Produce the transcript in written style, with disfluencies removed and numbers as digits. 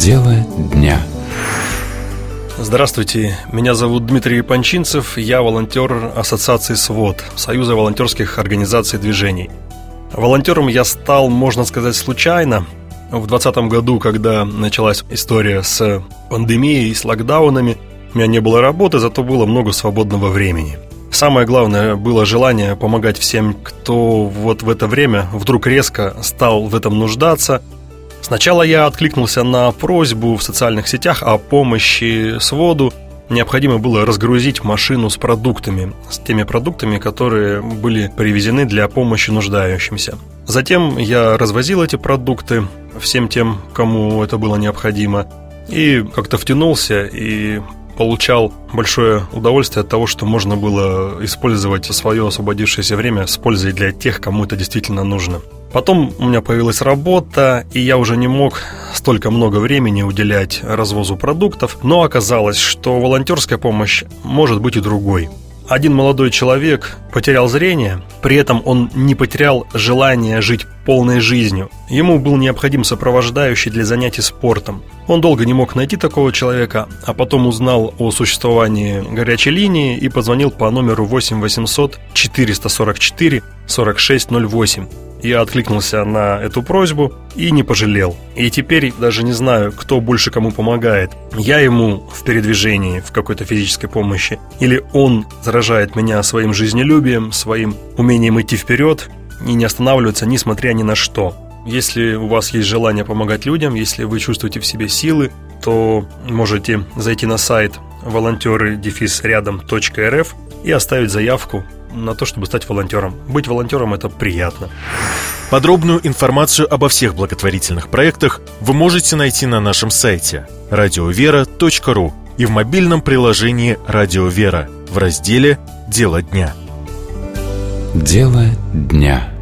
Дело дня. Здравствуйте, меня зовут Дмитрий Панчинцев, я волонтер Ассоциации СВОД, Союза волонтерских организаций и движений. Волонтером я стал, можно сказать, случайно. В 2020 году, когда началась история с пандемией и с локдаунами, у меня не было работы, зато было много свободного времени. Самое главное было желание помогать всем, кто вот в это время вдруг резко стал в этом нуждаться. Сначала я откликнулся на просьбу в социальных сетях о помощи СВОДу. Необходимо было разгрузить машину с продуктами, с теми продуктами, которые были привезены для помощи нуждающимся. Затем я развозил эти продукты всем тем, кому это было необходимо, и как-то втянулся и получал большое удовольствие от того, что можно было использовать свое освободившееся время с пользой для тех, кому это действительно нужно. Потом у меня появилась работа, и я уже не мог столько много времени уделять развозу продуктов, но оказалось, что волонтерская помощь может быть и другой. Один молодой человек потерял зрение, при этом он не потерял желание жить полной жизнью. Ему был необходим сопровождающий для занятий спортом. Он долго не мог найти такого человека, а потом узнал о существовании горячей линии и позвонил по номеру 8 800 444 4608. Я откликнулся на эту просьбу и не пожалел. И теперь даже не знаю, кто больше кому помогает. Я ему в передвижении, в какой-то физической помощи, или он заражает меня своим жизнелюбием, своим умением идти вперед и не останавливаться, несмотря ни на что. Если у вас есть желание помогать людям, если вы чувствуете в себе силы, то можете зайти на сайт волонтеры-рядом.рф и оставить заявку на то, чтобы стать волонтером. Быть волонтером – это приятно. Подробную информацию обо всех благотворительных проектах вы можете найти на нашем сайте radiovera.ru и в мобильном приложении «Радио Вера» в разделе «Дело дня». Дело дня.